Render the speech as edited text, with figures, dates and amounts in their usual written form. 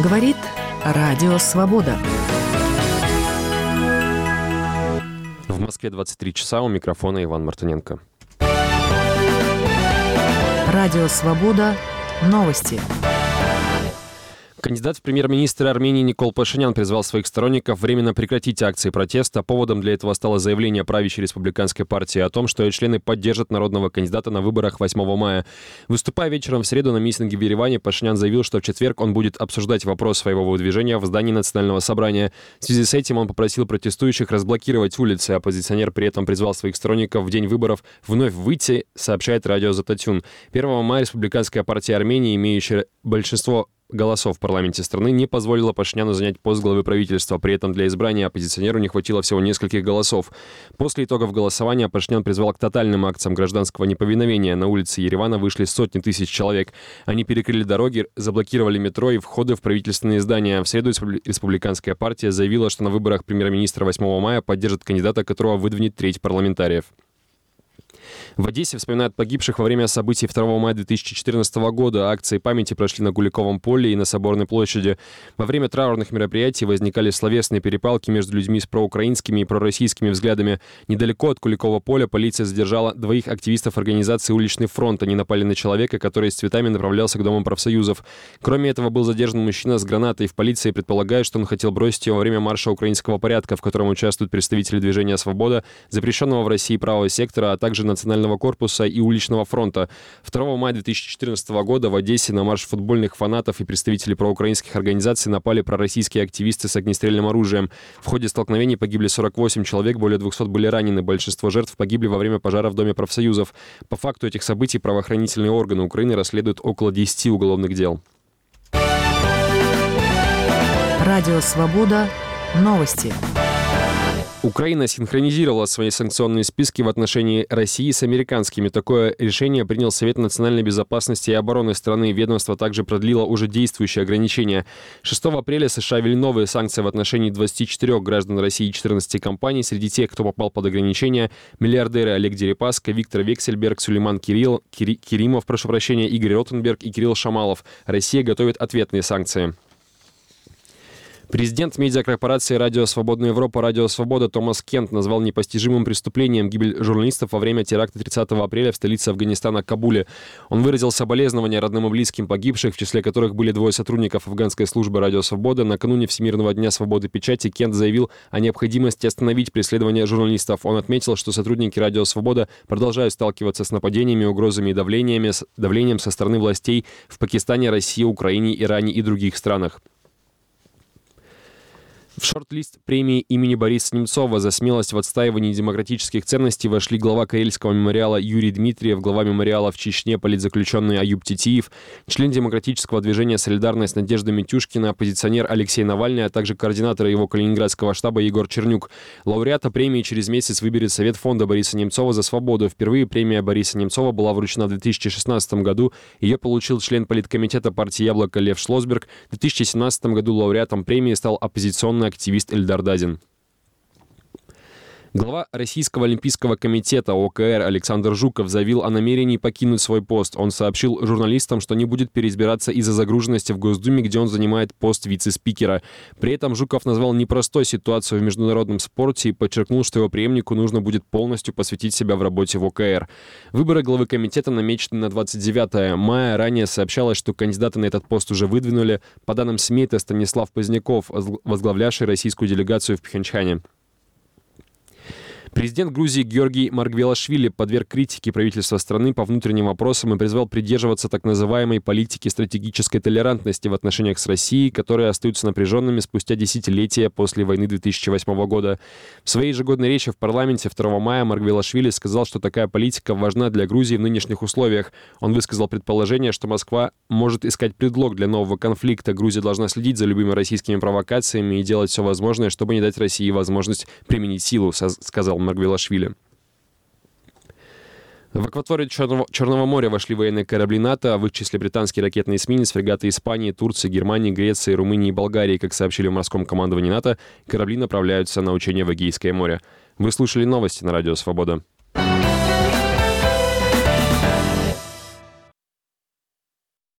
Говорит Радио Свобода. В Москве 23 часа, у микрофона Иван Мартыненко. Радио Свобода. Новости. Кандидат в премьер-министры Армении Никол Пашинян призвал своих сторонников временно прекратить акции протеста. Поводом для этого стало заявление правящей республиканской партии о том, что ее члены поддержат народного кандидата на выборах 8 мая. Выступая вечером в среду на митинге в Ереване, Пашинян заявил, что в четверг он будет обсуждать вопрос своего выдвижения в здании Национального собрания. В связи с этим он попросил протестующих разблокировать улицы. Оппозиционер при этом призвал своих сторонников в день выборов вновь выйти, сообщает радио Зататюн. 1 мая республиканская партия Армении, имеющая большинство голосов в парламенте страны, не позволила Пашиняну занять пост главы правительства. При этом для избрания оппозиционеру не хватило всего нескольких голосов. После итогов голосования Пашинян призвал к тотальным акциям гражданского неповиновения. На улице Еревана вышли сотни тысяч человек. Они перекрыли дороги, заблокировали метро и входы в правительственные здания. В среду республиканская партия заявила, что на выборах премьер-министра 8 мая поддержит кандидата, которого выдвинет треть парламентариев. В Одессе вспоминают погибших во время событий 2 мая 2014 года. Акции памяти прошли на Куликовом поле и на Соборной площади. Во время траурных мероприятий возникали словесные перепалки между людьми с проукраинскими и пророссийскими взглядами. Недалеко от Куликова поля полиция задержала 2 активистов организации «Уличный фронт». Они напали на человека, который с цветами направлялся к Дому профсоюзов. Кроме этого, был задержан мужчина с гранатой. В полиции предполагают, что он хотел бросить ее во время марша украинского порядка, в котором участвуют представители движения «Свобода», запрещенного в России правого сектора, а также Национального корпуса и Уличного фронта. 2 мая 2014 года в Одессе на марш футбольных фанатов и представителей проукраинских организаций напали пророссийские активисты с огнестрельным оружием. В ходе столкновений погибли 48 человек, более 200 были ранены. Большинство жертв погибли во время пожара в Доме профсоюзов. По факту этих событий правоохранительные органы Украины расследуют около 10 уголовных дел. Радио Свобода. Новости. Украина синхронизировала свои санкционные списки в отношении России с американскими. Такое решение принял Совет национальной безопасности и обороны страны. Ведомство также продлило уже действующие ограничения. 6 апреля США ввели новые санкции в отношении 24 граждан России и 14 компаний. Среди тех, кто попал под ограничения, миллиардеры Олег Дерипаска, Виктор Вексельберг, Сулейман Керимов, Игорь Ротенберг и Кирилл Шамалов. Россия готовит ответные санкции. Президент медиакорпорации «Радио Свободная Европа» «Радио Свобода» Томас Кент назвал непостижимым преступлением гибель журналистов во время теракта 30 апреля в столице Афганистана Кабуле. Он выразил соболезнования родным и близким погибших, в числе которых были 2 сотрудников афганской службы «Радио Свобода». Накануне Всемирного дня свободы печати Кент заявил о необходимости остановить преследование журналистов. Он отметил, что сотрудники «Радио Свобода» продолжают сталкиваться с нападениями, угрозами и давлением со стороны властей в Пакистане, России, Украине, Иране и других странах. В шорт-лист премии имени Бориса Немцова за смелость в отстаивании демократических ценностей вошли глава Карельского мемориала Юрий Дмитриев, глава мемориала в Чечне политзаключенный Аюб Титиев, член демократического движения «Солидарность» Надежда Митюшкина, оппозиционер Алексей Навальный, а также координатор его калининградского штаба Егор Чернюк. Лауреата премии через месяц выберет Совет фонда Бориса Немцова за свободу. Впервые премия Бориса Немцова была вручена в 2016 году. Ее получил член политкомитета партии «Яблоко» Лев Шлосберг. В 2017 году лауреатом премии стал оппозиционный активист Эльдар Дадин. Глава Российского олимпийского комитета ОКР Александр Жуков заявил о намерении покинуть свой пост. Он сообщил журналистам, что не будет переизбираться из-за загруженности в Госдуме, где он занимает пост вице-спикера. При этом Жуков назвал непростой ситуацию в международном спорте и подчеркнул, что его преемнику нужно будет полностью посвятить себя в работе в ОКР. Выборы главы комитета намечены на 29 мая. Ранее сообщалось, что кандидаты на этот пост уже выдвинули. По данным СМИ, это Станислав Поздняков, возглавлявший российскую делегацию в Пхенчхане. Президент Грузии Георгий Маргвелашвили подверг критике правительства страны по внутренним вопросам и призвал придерживаться так называемой политики стратегической толерантности в отношениях с Россией, которые остаются напряженными спустя десятилетия после войны 2008 года. В своей ежегодной речи в парламенте 2 мая Маргвелашвили сказал, что такая политика важна для Грузии в нынешних условиях. Он высказал предположение, что Москва может искать предлог для нового конфликта. Грузия должна следить за любыми российскими провокациями и делать все возможное, чтобы не дать России возможность применить силу, сказал Маргвелашвили. В акваторию Черного моря вошли военные корабли НАТО, в их числе британский ракетный эсминец, фрегаты Испании, Турции, Германии, Греции, Румынии и Болгарии. Как сообщили в морском командовании НАТО, корабли направляются на учения в Эгейское море. Вы слушали новости на Радио Свобода.